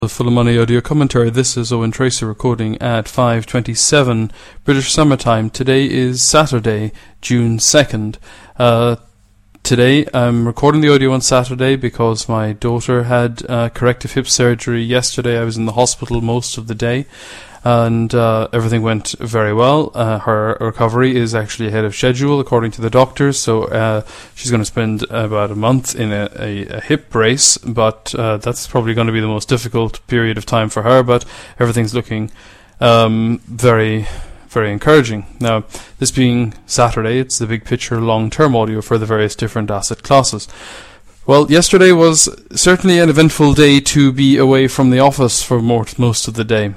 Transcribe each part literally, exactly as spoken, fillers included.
The Full Money audio commentary. This is Owen Tracy recording at five twenty-seven British Summer Time. Today is Saturday, June second. Uh, today I'm recording the audio on Saturday because my daughter had uh, corrective hip surgery yesterday. I was in the hospital most of the day and uh, everything went very well. Uh, her recovery is actually ahead of schedule according to the doctors, so uh, she's going to spend about a month in a, a, a hip brace, but uh, that's probably going to be the most difficult period of time for her, but everything's looking um, very, very encouraging. Now, this being Saturday, it's the big picture long-term audio for the various different asset classes. Well, yesterday was certainly an eventful day to be away from the office for most of the day.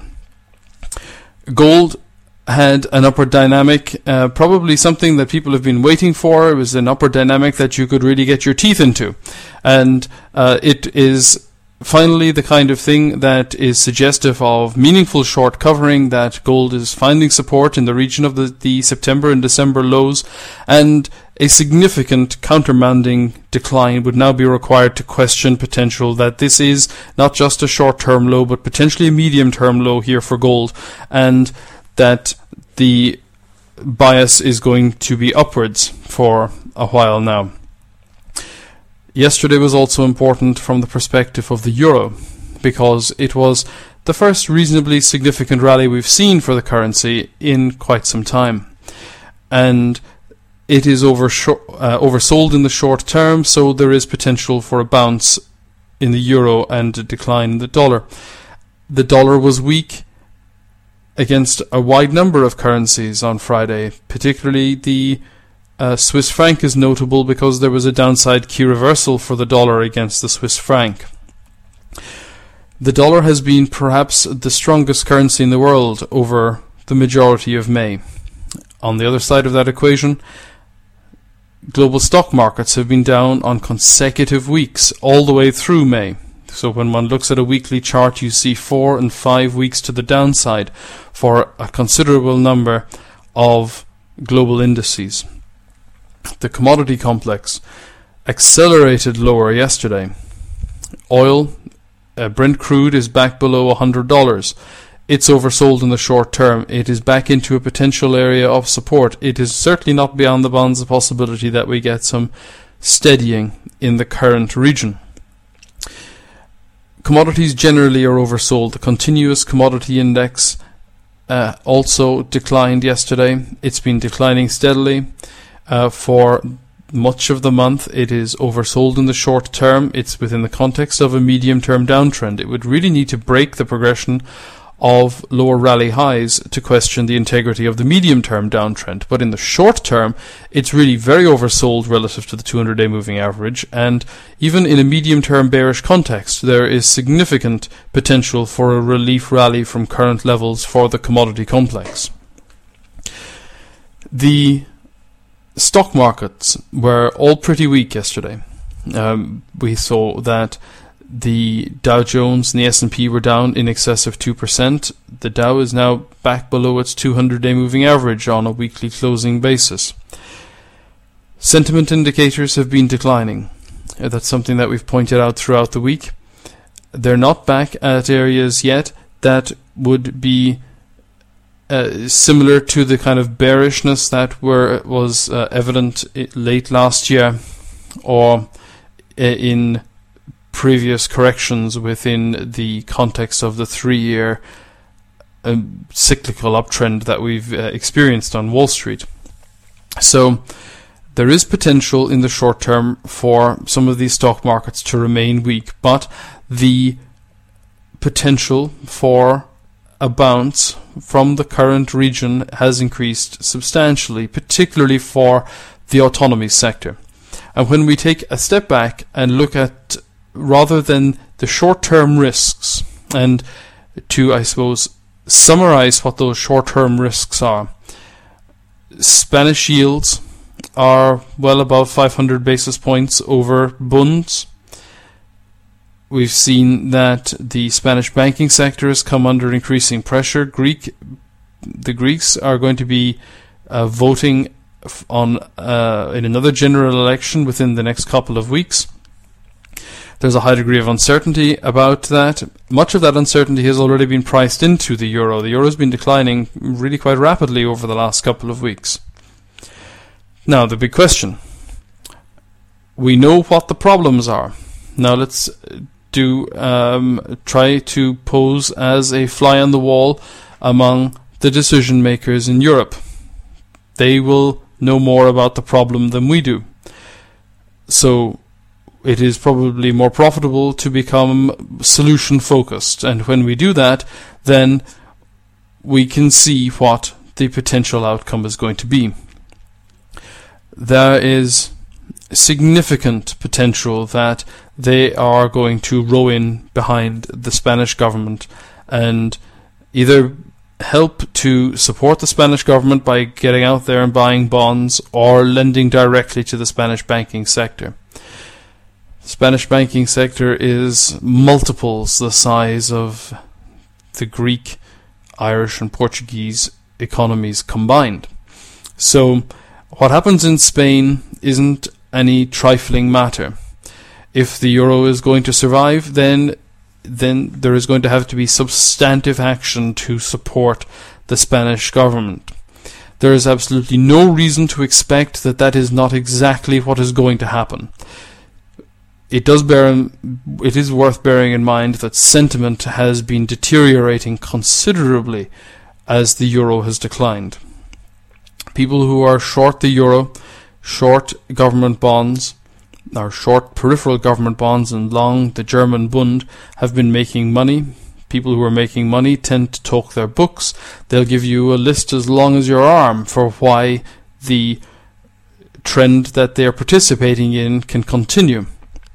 Gold had an upward dynamic, uh, probably something that people have been waiting for. It was an upward dynamic that you could really get your teeth into. And uh, it is finally the kind of thing that is suggestive of meaningful short covering, that gold is finding support in the region of the, the September and December lows, and a significant countermanding decline would now be required to question potential that this is not just a short-term low but potentially a medium-term low here for gold, and that the bias is going to be upwards for a while now. Yesterday was also important from the perspective of the euro, because it was the first reasonably significant rally we've seen for the currency in quite some time, and it is over uh, oversold in the short term, so there is potential for a bounce in the euro and a decline in the dollar. The dollar was weak against a wide number of currencies on Friday, particularly the uh, Swiss franc is notable because there was a downside key reversal for the dollar against the Swiss franc. The dollar has been perhaps the strongest currency in the world over the majority of May. On the other side of that equation, global stock markets have been down on consecutive weeks all the way through May. So when one looks at a weekly chart, you see four and five weeks to the downside for a considerable number of global indices. The commodity complex accelerated lower yesterday. Oil, uh, Brent crude is back below one hundred dollars. It's oversold in the short term. It is back into a potential area of support. It is certainly not beyond the bounds of possibility that we get some steadying in the current region. Commodities generally are oversold. The continuous commodity index uh, also declined yesterday. It's been declining steadily uh, for much of the month. It is oversold in the short term. It's within the context of a medium-term downtrend. It would really need to break the progression of lower rally highs to question the integrity of the medium-term downtrend. But in the short term, it's really very oversold relative to the two hundred day moving average, and even in a medium-term bearish context, there is significant potential for a relief rally from current levels for the commodity complex. The stock markets were all pretty weak yesterday. Um, we saw that the Dow Jones and the S and P were down in excess of two percent. The Dow is now back below its two hundred day moving average on a weekly closing basis. Sentiment indicators have been declining. That's something that we've pointed out throughout the week. They're not back at areas yet that would be uh, similar to the kind of bearishness that were was uh, evident late last year or uh, in previous corrections within the context of the three-year um, cyclical uptrend that we've uh, experienced on Wall Street. So there is potential in the short term for some of these stock markets to remain weak, but the potential for a bounce from the current region has increased substantially, particularly for the autonomy sector. And when we take a step back and look at rather than the short-term risks, and to, I suppose, summarize what those short-term risks are, Spanish yields are well above five hundred basis points over bunds. We've seen that the Spanish banking sector has come under increasing pressure. Greek, the Greeks are going to be uh, voting on uh, in another general election within the next couple of weeks. There's a high degree of uncertainty about that. Much of that uncertainty has already been priced into the euro. The euro has been declining really quite rapidly over the last couple of weeks. Now, the big question. We know what the problems are. Now let's do um, try to pose as a fly on the wall among the decision makers in Europe. They will know more about the problem than we do. So it is probably more profitable to become solution focused, and when we do that, then we can see what the potential outcome is going to be. There is significant potential that they are going to row in behind the Spanish government and either help to support the Spanish government by getting out there and buying bonds or lending directly to the Spanish banking sector. The Spanish banking sector is multiples the size of the Greek, Irish and Portuguese economies combined. So what happens in Spain isn't any trifling matter. If the euro is going to survive, then then there is going to have to be substantive action to support the Spanish government. There is absolutely no reason to expect that that is not exactly what is going to happen. It does bear in, it is worth bearing in mind that sentiment has been deteriorating considerably as the euro has declined. People who are short the euro, short government bonds, or short peripheral government bonds and long the German Bund have been making money. People who are making money tend to talk their books. They'll give you a list as long as your arm for why the trend that they are participating in can continue.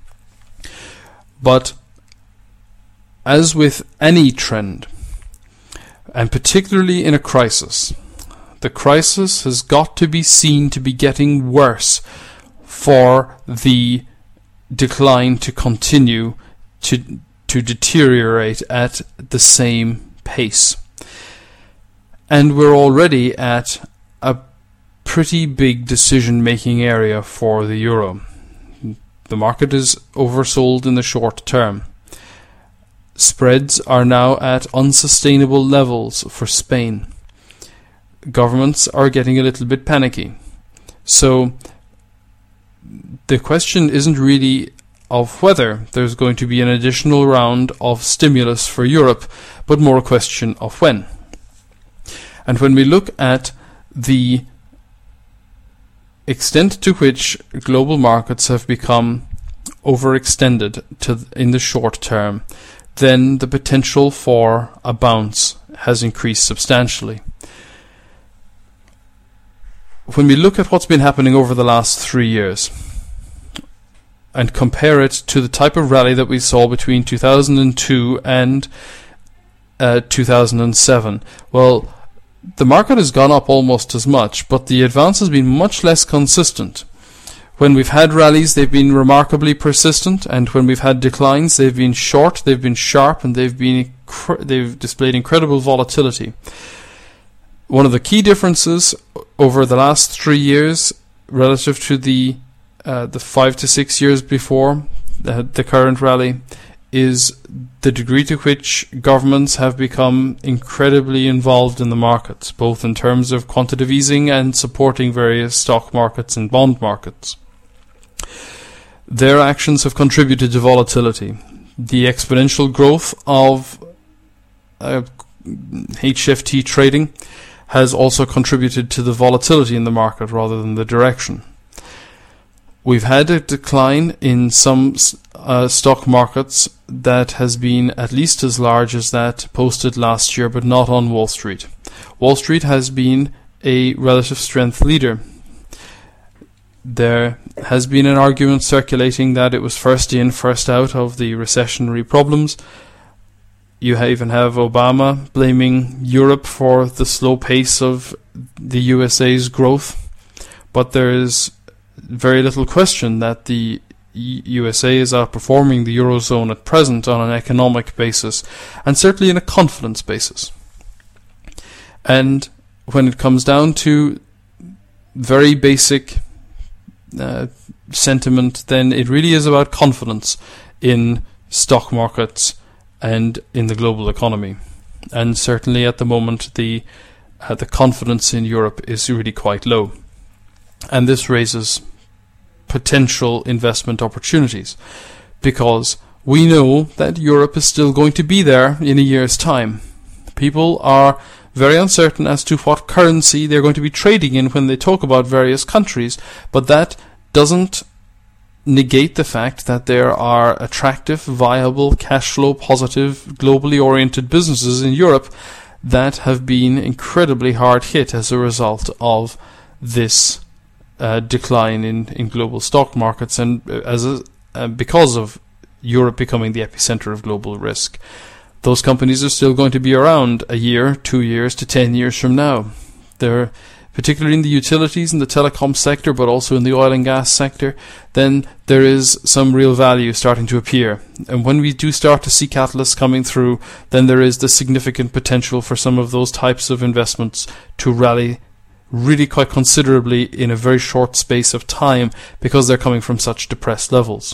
But as with any trend, and particularly in a crisis, the crisis has got to be seen to be getting worse for the decline to continue to to deteriorate at the same pace. And we're already at a pretty big decision-making area for the euro. The market is oversold in the short term. Spreads are now at unsustainable levels for Spain. Governments are getting a little bit panicky. So the question isn't really of whether there's going to be an additional round of stimulus for Europe, but more a question of when. And when we look at the extent to which global markets have become overextended to in the short term, then the potential for a bounce has increased substantially. When we look at what's been happening over the last three years and compare it to the type of rally that we saw between two thousand two and uh, two thousand seven, well, the market has gone up almost as much, but the advance has been much less consistent. When we've had rallies, they've been remarkably persistent, and when we've had declines, they've been short, they've been sharp, and they've been they've displayed incredible volatility. One of the key differences over the last three years relative to the uh, the five to six years before the, the current rally is the degree to which governments have become incredibly involved in the markets, both in terms of quantitative easing and supporting various stock markets and bond markets. Their actions have contributed to volatility. The exponential growth of uh, H F T trading has also contributed to the volatility in the market rather than the direction. We've had a decline in some uh, stock markets that has been at least as large as that posted last year, but not on Wall Street. Wall Street has been a relative strength leader. There has been an argument circulating that it was first in, first out of the recessionary problems. You even have Obama blaming Europe for the slow pace of the U S A's growth, but there is very little question that the U S A is outperforming the Eurozone at present on an economic basis, and certainly in a confidence basis. And when it comes down to very basic uh, sentiment, then it really is about confidence in stock markets and in the global economy. And certainly at the moment, the uh, the confidence in Europe is really quite low. And this raises potential investment opportunities, because we know that Europe is still going to be there in a year's time. People are very uncertain as to what currency they're going to be trading in when they talk about various countries, but that doesn't negate the fact that there are attractive, viable, cash flow positive, globally oriented businesses in Europe that have been incredibly hard hit as a result of this uh, decline in, in global stock markets, and as a, uh, because of Europe becoming the epicenter of global risk. Those companies are still going to be around a year, two years to ten years from now. They're particularly in the utilities and the telecom sector, but also in the oil and gas sector. Then there is some real value starting to appear. And when we do start to see catalysts coming through, then there is the significant potential for some of those types of investments to rally really quite considerably in a very short space of time, because they're coming from such depressed levels.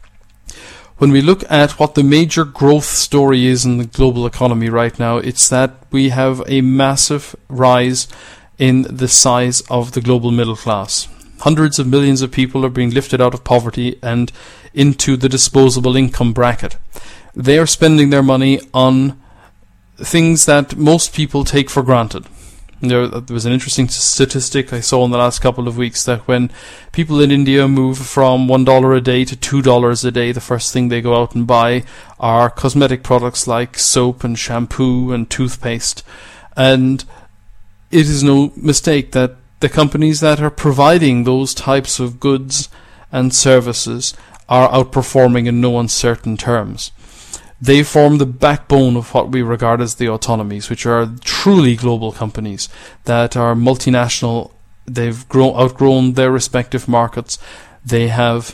When we look at what the major growth story is in the global economy right now, it's that we have a massive rise in the size of the global middle class. Hundreds of millions of people are being lifted out of poverty and into the disposable income bracket. They are spending their money on things that most people take for granted. There, there was an interesting statistic I saw in the last couple of weeks that when people in India move from one dollar a day to two dollars a day, the first thing they go out and buy are cosmetic products like soap and shampoo and toothpaste. And it is no mistake that the companies that are providing those types of goods and services are outperforming in no uncertain terms. They form the backbone of what we regard as the autonomies, which are truly global companies that are multinational. They've grown, outgrown their respective markets. They have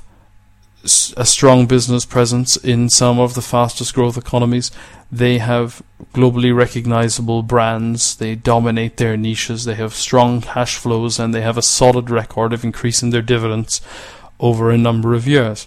a strong business presence in some of the fastest growth economies. They have globally recognizable brands. They dominate their niches. They have strong cash flows, and they have a solid record of increasing their dividends over a number of years.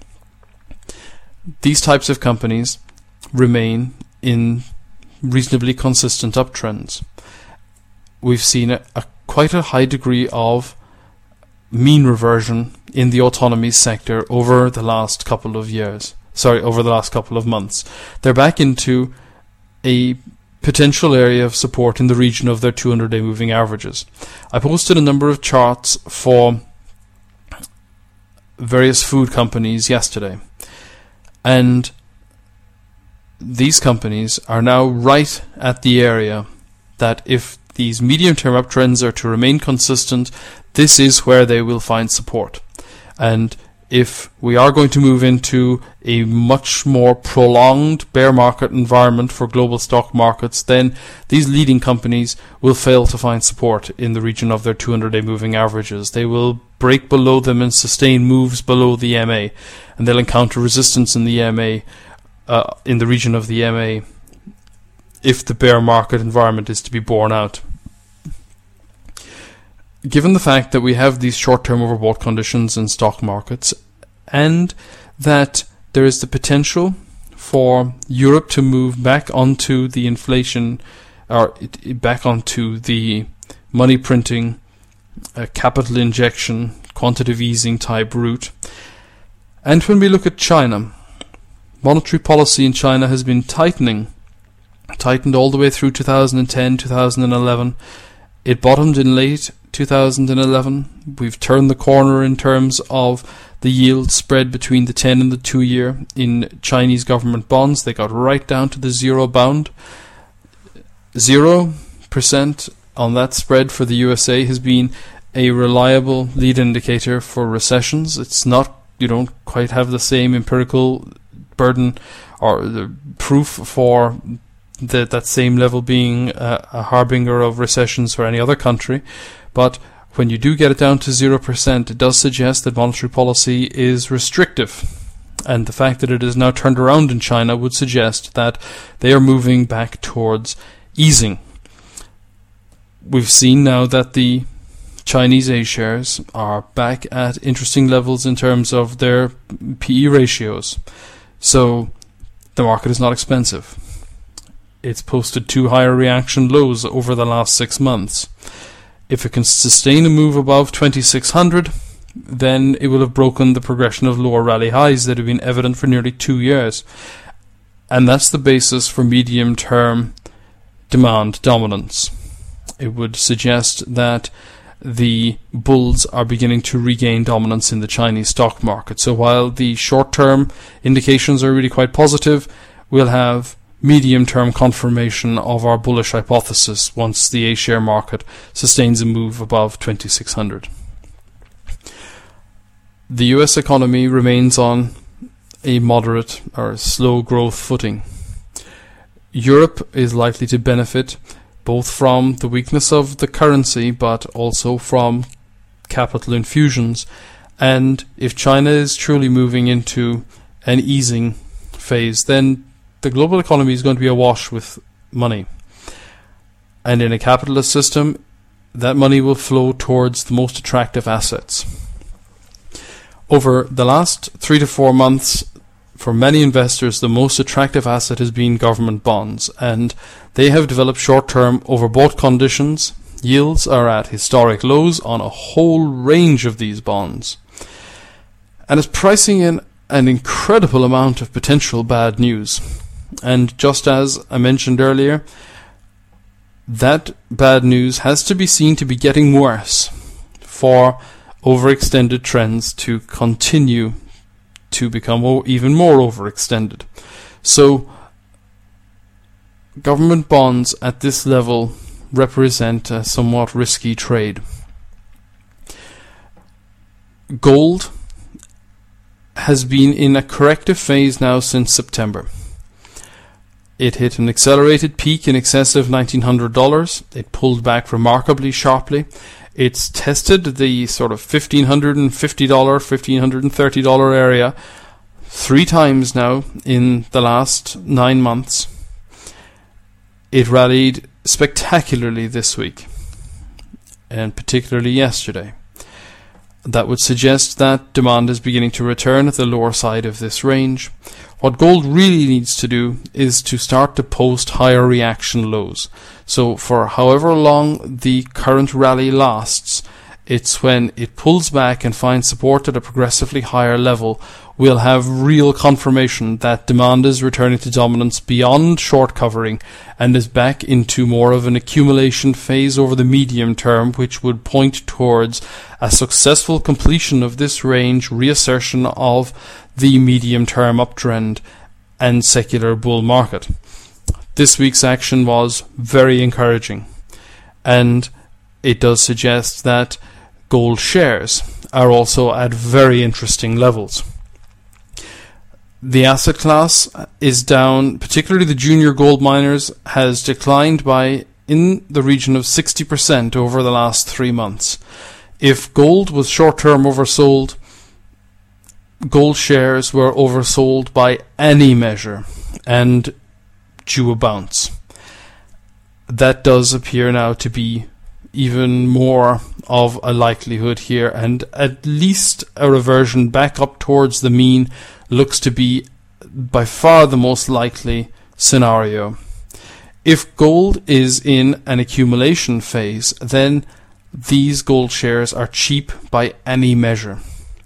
These types of companies remain in reasonably consistent uptrends. We've seen a, a quite a high degree of mean reversion in the autonomy sector over the last couple of years. Sorry, over the last couple of months. They're back into a potential area of support in the region of their two hundred day moving averages. I posted a number of charts for various food companies yesterday, and these companies are now right at the area that if these medium-term uptrends are to remain consistent, this is where they will find support. And if we are going to move into a much more prolonged bear market environment for global stock markets, then these leading companies will fail to find support in the region of their two hundred day moving averages. They will break below them and sustain moves below the M A, and they'll encounter resistance in the M A, uh, in the region of the M A, if the bear market environment is to be borne out. Given the fact that we have these short-term overbought conditions in stock markets, and that there is the potential for Europe to move back onto the inflation, or back onto the money printing, uh, capital injection, quantitative easing type route, and when we look at China, monetary policy in China has been tightening, tightened all the way through two thousand ten, two thousand eleven. It bottomed in late two thousand eleven. We've turned the corner in terms of the yield spread between the ten and the two year in Chinese government bonds. They got right down to the zero bound. Zero percent on that spread for the U S A has been a reliable lead indicator for recessions. It's not, you don't quite have the same empirical burden or the proof for that that same level being a, a harbinger of recessions for any other country. But when you do get it down to zero percent, it does suggest that monetary policy is restrictive. And the fact that it is now turned around in China would suggest that they are moving back towards easing. We've seen now that the Chinese A shares are back at interesting levels in terms of their P E ratios. So the market is not expensive. It's posted two higher reaction lows over the last six months. If it can sustain a move above twenty-six hundred, then it will have broken the progression of lower rally highs that have been evident for nearly two years. And that's the basis for medium-term demand dominance. It would suggest that the bulls are beginning to regain dominance in the Chinese stock market. So while the short-term indications are really quite positive, we'll have medium-term confirmation of our bullish hypothesis once the A-share market sustains a move above twenty-six hundred. The U S economy remains on a moderate or slow growth footing. Europe is likely to benefit both from the weakness of the currency but also from capital infusions. And if China is truly moving into an easing phase, then the global economy is going to be awash with money. And in a capitalist system, that money will flow towards the most attractive assets. Over the last three to four months, for many investors, the most attractive asset has been government bonds, and they have developed short-term overbought conditions. Yields are at historic lows on a whole range of these bonds, and it's pricing in an incredible amount of potential bad news. And just as I mentioned earlier, that bad news has to be seen to be getting worse for overextended trends to continue to become even more overextended. So government bonds at this level represent a somewhat risky trade. Gold has been in a corrective phase now since September. It hit an accelerated peak in excess of nineteen hundred dollars. It pulled back remarkably sharply. It's tested the sort of fifteen fifty dollars, fifteen thirty dollars area three times now in the last nine months. It rallied spectacularly this week, and particularly yesterday. That would suggest that demand is beginning to return at the lower side of this range. What gold really needs to do is to start to post higher reaction lows. So for however long the current rally lasts, it's when it pulls back and finds support at a progressively higher level, we'll have real confirmation that demand is returning to dominance beyond short covering and is back into more of an accumulation phase over the medium term, which would point towards a successful completion of this range, reassertion of the medium-term uptrend and secular bull market. This week's action was very encouraging, and it does suggest that gold shares are also at very interesting levels. The asset class is down, particularly the junior gold miners has declined by in the region of sixty percent over the last three months. If gold was short-term oversold, gold shares were oversold by any measure and due a bounce. That does appear now to be even more of a likelihood here, and at least a reversion back up towards the mean looks to be by far the most likely scenario. If gold is in an accumulation phase, then these gold shares are cheap by any measure.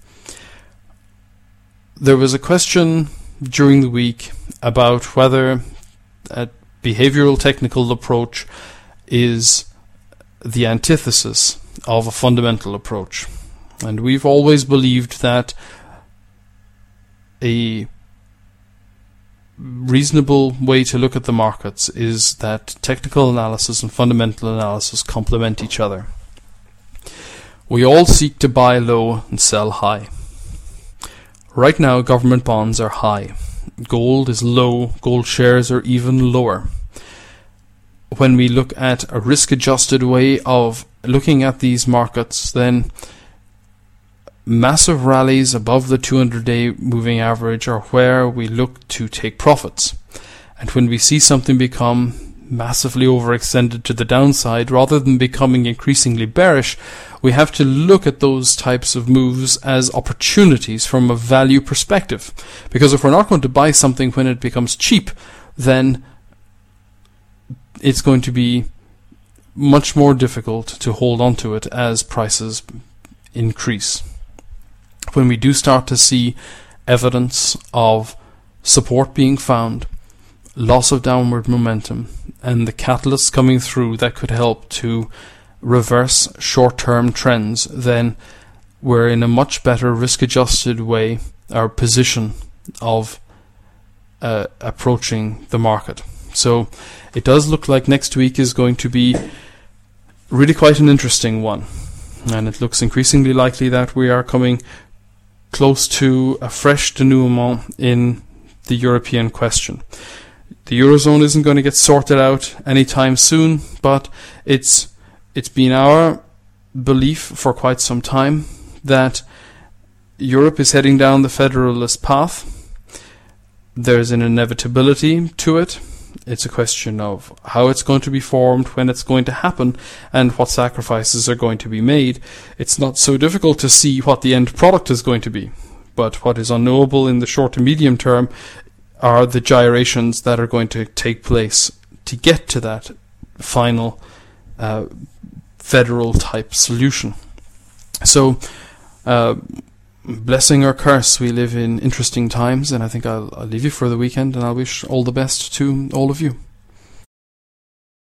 There was a question during the week about whether a behavioral technical approach is the antithesis of a fundamental approach. And we've always believed that a reasonable way to look at the markets is that technical analysis and fundamental analysis complement each other. We all seek to buy low and sell high. Right now, government bonds are high. Gold is low. Gold shares are even lower. When we look at a risk-adjusted way of looking at these markets, then massive rallies above the two hundred day moving average are where we look to take profits. And when we see something become massively overextended to the downside, rather than becoming increasingly bearish, we have to look at those types of moves as opportunities from a value perspective. Because if we're not going to buy something when it becomes cheap, then it's going to be much more difficult to hold on to it as prices increase. When we do start to see evidence of support being found, loss of downward momentum, and the catalysts coming through that could help to reverse short-term trends, then we're in a much better risk-adjusted way, our position of uh, approaching the market. So it does look like next week is going to be really quite an interesting one, and it looks increasingly likely that we are coming close to a fresh denouement in the European question. The Eurozone isn't going to get sorted out anytime soon, but it's it's been our belief for quite some time that Europe is heading down the federalist path. There's an inevitability to it. It's a question of how it's going to be formed, when it's going to happen, and what sacrifices are going to be made. It's not so difficult to see what the end product is going to be, but what is unknowable in the short to medium term are the gyrations that are going to take place to get to that final uh, federal type solution. So, uh, blessing or curse, we live in interesting times, and I think I'll, I'll leave you for the weekend, and I'll wish all the best to all of you.